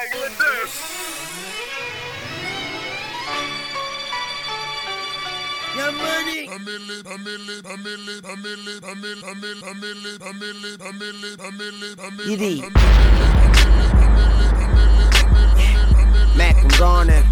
Your money. Yiddy. Mac, I'm gone now.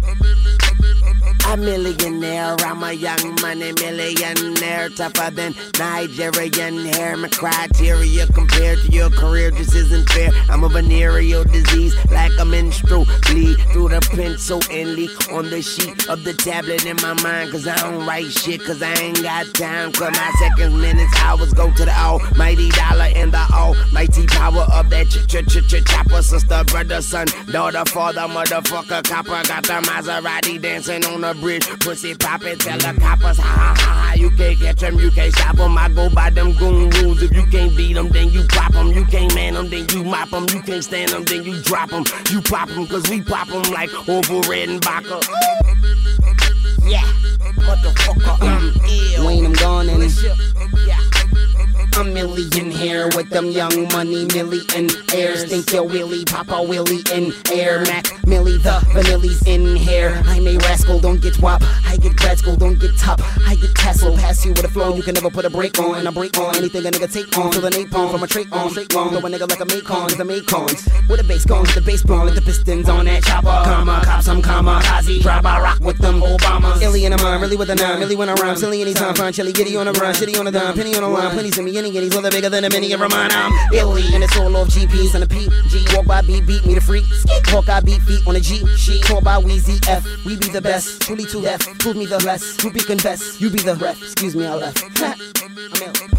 A millionaire, I'm a young money millionaire, tougher than Nigerian hair. My criteria compared to your career just isn't fair. I'm a venereal disease, like a menstrual bleed through the pencil and leak on the sheet of the tablet in my mind. Cause I don't write shit, cause I ain't got time. Cause my seconds, minutes, hours go to the almighty dollar and the almighty power of that chopper. Sister, brother, son, daughter, father, motherfucker, copper. Got the Maserati dancing on the bridge, pussy poppin', tell the coppers, ha ha ha, you can't catch them, you can't stop them. I go by them goon rules. If you can't beat them, then you pop them. You can't man them, then you mop them. You can't stand them, then you drop them. You pop them, cause we pop them like Orville Redenbacher. Yeah, motherfucker, Wayne, I'm gone and yeah. I'm millionaire with them young money millionaires. Think you're Willie, Papa Willie in air. Mac Millie, the vanillies in hair. I'm a rascal, don't get wop. I get grad school, don't get top. I get tassel, pass you with a flow. You can never put a break on. And I break on anything a nigga take on. Feel the napalm from a trait on. Straight long, throw a nigga like a Macon. Cause I make cons. With a bass gone, with the bass ball. Like the pistons on that chopper. Comma, cops, I'm kamikaze. Drive by rock with them Obamas. Illy in a mind, really with a nine. Really when I rhyme, silly anytime. Find chili, giddy on a rhyme, shitty on a dime. Penny on a line, plenty to me, any giddies. Well, they're bigger than a mini of mine. I'm illy, and it's all off GPs and a PG. Walk by beat me the freak. Hawkeye beat feet on a G. She called by Weezy F. We be the best, truly too deaf. Prove me the less. You be confess, you be the ref. Excuse me, I left. I'm ill.